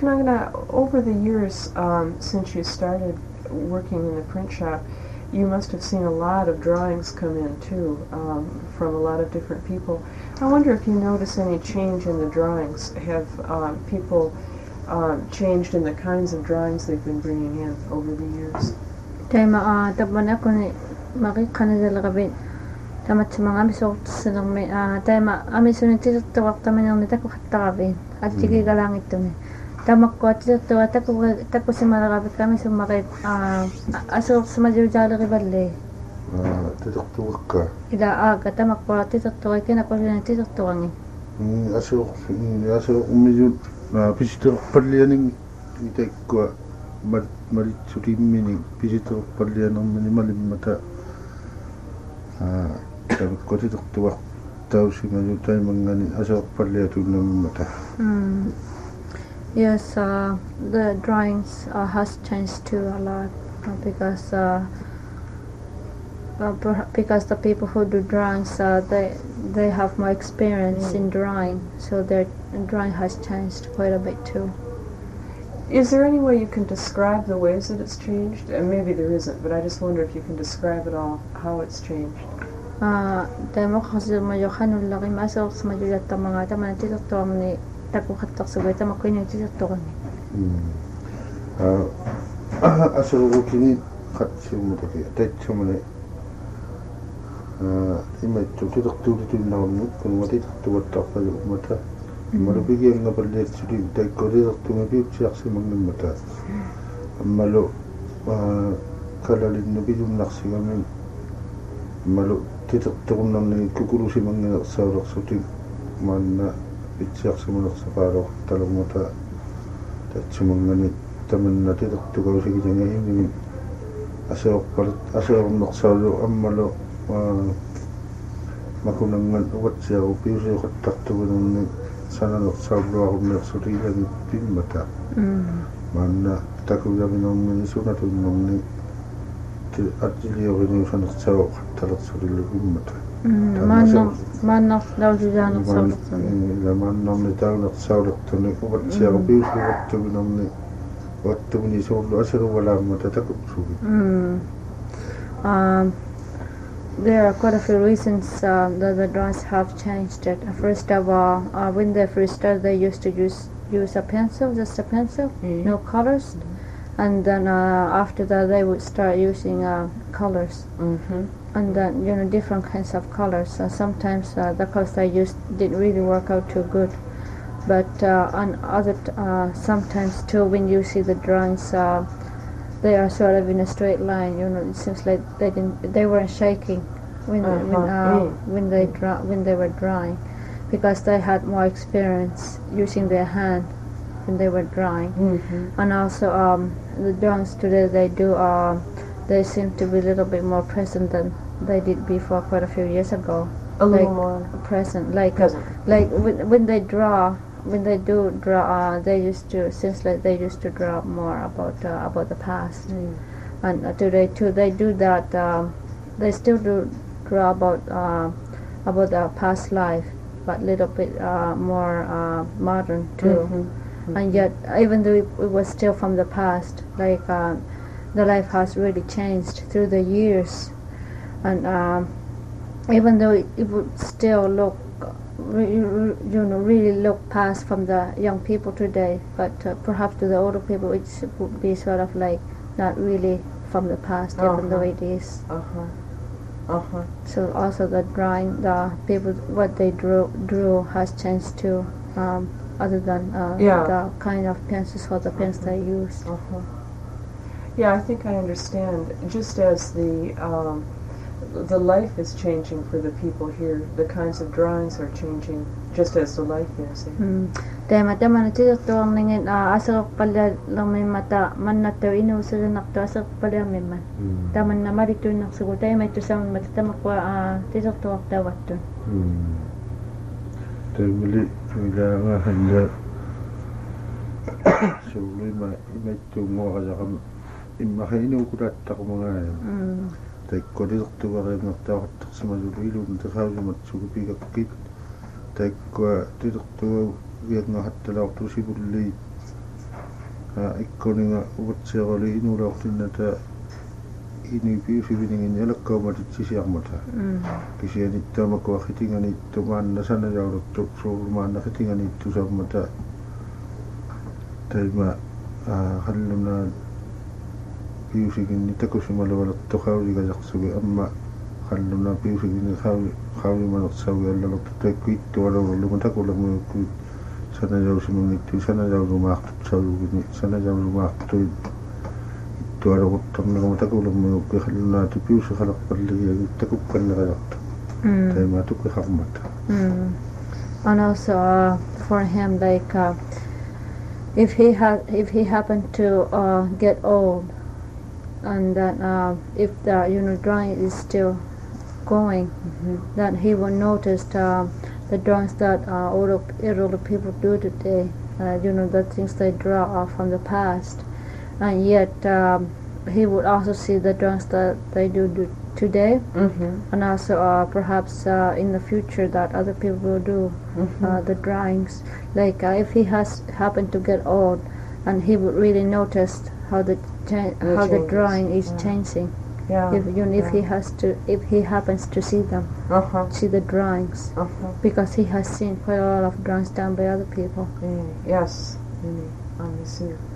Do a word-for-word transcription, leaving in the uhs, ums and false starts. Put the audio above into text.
Kanangana, over the years um, since you started working in the print shop, you must have seen a lot of drawings come in too, um, from a lot of different people. I wonder if you notice any change in the drawings. Have um, people um, changed in the kinds of drawings they've been bringing in over the years? Tema ah taban ako ni makikana dala kabin. Tamat sa mga amisok sa nang may ah tema amisun ito tawag taman ng nita ko katakabin at sige galang ito ni. Tamak ko at ito tawag tako tako si malakabit kami sa makit ah asok sa majujala kibali. Ah, titok tuwag ka. Ida aga tamak ko at ito tawag kina ko rin ito tawag ni. Hmm, asok asok umijud na pisito palianing itek ko mar maritsuri mini pisito palianong minimalim mata. Ah, tapi ko titok tuwag tahu si majutay mangani asok paliatu ng mata. Hmm. Yes, uh, the drawings uh, has changed too a lot uh, because uh, uh, because the people who do drawings uh, they they have more experience mm. in drawing, so their drawing has changed quite a bit too. Is there any way you can describe the ways that it's changed? And maybe there isn't, but I just wonder if you can describe at all how it's changed. Ah, demo kasi mayo kanul laki masok sa mayo yata mga taman tito to ni tako katak sa weta makuin yung tito to ni. Ah, asal kini kat simu tadi, tet simu ni. Ah, ini tu tito tu tu nawan ni, kun mati tu watak pada mata. Malu pergi yang ngapal dia sudi, tet kau dia tu mati siak simu ni mata. Malu kalau lin nabi tu nak sih kami malu tito tu nam ni kukuru simu ni saurak sudi mana. Bicara semua separuh dalam mata, tak cuma ni teman nanti tu tu kalau segi jangan ini asal asal nak selalu amalu makunangan buat siapa pius yang tak tu ni sana nak selalu aku nak suri lagi pin mata, mana tak kau jadi nom ni sunat tu nom ni artinya orang ni sana selalu tak suri lagi mata. Manam manam daw diyan ng saulat to ni. Manam ni daw ng saulat to ni. Wat siya ko bius ko wat to nam ni. Wat to ni so lo asaro wala matatakot sugi. Um, there are quite a few reasons uh, that the drawings have changed. It. First of all, uh, when they first started, they used to use use a pencil, just a pencil, mm-hmm. no colors, mm-hmm. and then uh, after that they would start using uh, colors. Mm-hmm. And then, you know, different kinds of colors. Uh, sometimes uh, the colors I used didn't really work out too good, but uh, on other t uh, sometimes too, when you see the drawings, uh, they are sort of in a straight line. You know, it seems like they didn't, they weren't shaking when uh -huh. when, uh, mm. when they draw when they were drawing, because they had more experience using their hand when they were drawing. Mm-hmm. And also, um, the drawings today they do, uh, they seem to be a little bit more present than they did before quite a few years ago. A like little more present, like present. like when, when they draw, when they do draw, uh, they used to seems like they used to draw more about uh, about the past, mm. and uh, today too they do that. Um, they still do draw about uh, about the past life, but a little bit uh, more uh, modern too. Mm-hmm. Mm-hmm. And yet, even though it, it was still from the past, like uh, the life has really changed through the years. And um, even though it, it would still look, you know, really look past from the young people today, but uh, perhaps to the older people it would be sort of like not really from the past, uh-huh. even though it is. Uh-huh. Uh-huh. So also the drawing, the people, what they drew, drew has changed too, um, other than uh, yeah. the kind of pencils or the pens uh-huh. they use. Uh-huh. Yeah, I think I understand. Just as the um, the life is changing for the people here, the kinds of drawings are changing just as the life is. Te mata man ti to ang ningin asok pala lang may mata man na to inu sa nakto asok pala may man. Taman na marito nak sugo tay may to sa mata tamak wa ti to to tawat to. Te bili ila nga handa. Suli ma imay to mo kaya kam imahino ko rat ta ko mga. Tai kodil tu bare nak ta tak sama dulu untuk hal yang macam tu kit. Tai ko tu tu biar nak hatta la tu si bulli ikkoninga uvatsiaqali inuulaortinnata ini piusiviningin jalakkaumatitsiarmata kisianittaamakuaqitinganittu maannasanajauluttu suurmaannaqitinganittu sammata taima qalluna piusiginni takusimaluvalertoqauligajaqsugi amma qalluna piusiginni qauli qaulimanersawi allalertu takkuittualullerlugu takulermuukku sanajausimungittu sanajausumaartutsavugini sanajausumaartuit ittualuguttorneruma takulermuukku qallunaati piusi qalerpalligiagi takukkannerajaqtu taima tukkiqarmata. And also uh, for him, like uh, if he had if he happened to uh, get old, and that uh, if the you know drawing is still going, mm-hmm. that he will notice uh, the drawings that uh, older elderly people do today. Uh, you know, the things they draw are from the past, and yet um, he would also see the drawings that they do, do today, mm-hmm. and also uh, perhaps uh, in the future that other people will do mm-hmm. uh, the drawings. Like uh, if he has happened to get old, and he would really notice how the cha- the how changes. the drawing is yeah. changing. Yeah. If you know, if yeah. he has to, if he happens to see them, uh-huh. see the drawings, uh-huh. because he has seen quite a lot of drawings done by other people. Mm, yes, mm, I see.